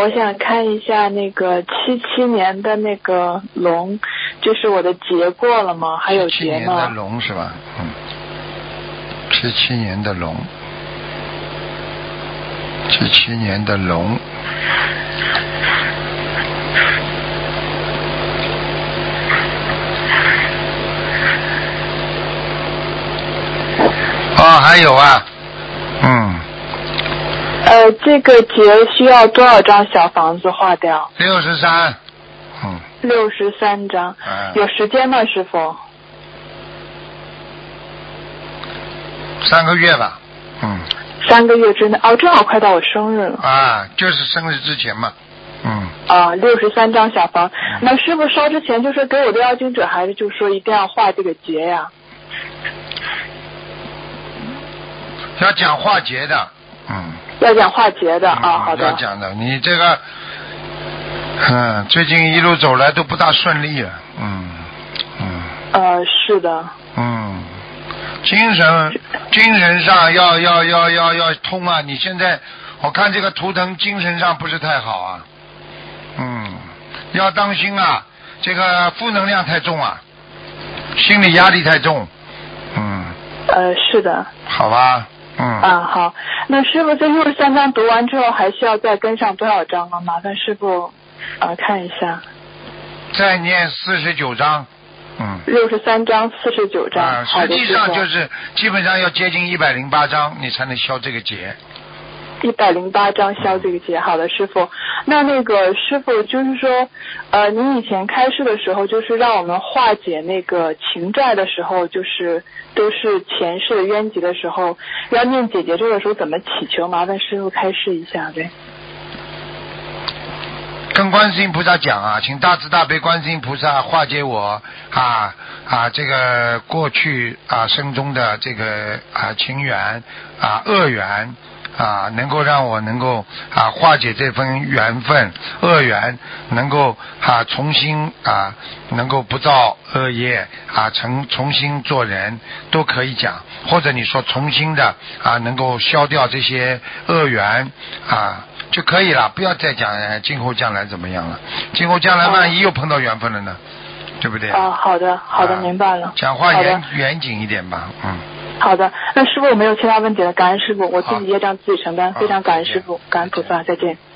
我想看一下那个77年的那个龙，就是我的劫过了吗？还有劫吗？77年的龙是吧？77年的龙，77年的龙。还有啊， 这个劫需要多少张小房子化掉 ？63。 63张。有时间吗，师傅 ？3个月吧。 3个月之内。正好快到我生日了。 就是生日之前嘛。 63张小房。那师傅烧之前就是给我的要经者，还是就是说一定要化这个劫呀？ 要讲化劫的。 要讲化劫的。好的。 要讲的，你这个最近一路走来都不大顺利了。 是的。 精神上要通啊！你现在我看这个图腾精神上不是太好啊。要当心啊，这个负能量太重啊，心理压力太重。 是的。 好吧。 好。那师傅这63章读完之后还需要再跟上多少章啊？麻烦师傅看一下。 再念49章。 63章49章。 实际上就是基本上要接近108章，你才能消这个劫。 108章消这个劫。好的，师傅。那个师傅就是说，您以前开示的时候，就是让我们化解那个情债的时候，就是都是前世的冤结的时候，要念解结咒的时候怎么祈求？麻烦师傅开示一下呗。 跟观世音菩萨讲啊，请大慈大悲观世音菩萨化解我这个过去生中的这个情缘恶缘能够让我能够化解这份缘分恶缘，能够重新能够不造恶业重新做人都可以讲，或者你说重新的能够消掉这些恶缘就可以了，不要再讲今后将来怎么样了，今后将来万一又碰到缘分了呢，对不对？ 好的，明白了。 讲话严谨一点吧。 好的，那师傅我没有其他问题了，感恩师傅，我自己业障自己承担，非常感恩师傅，感恩菩萨，再见。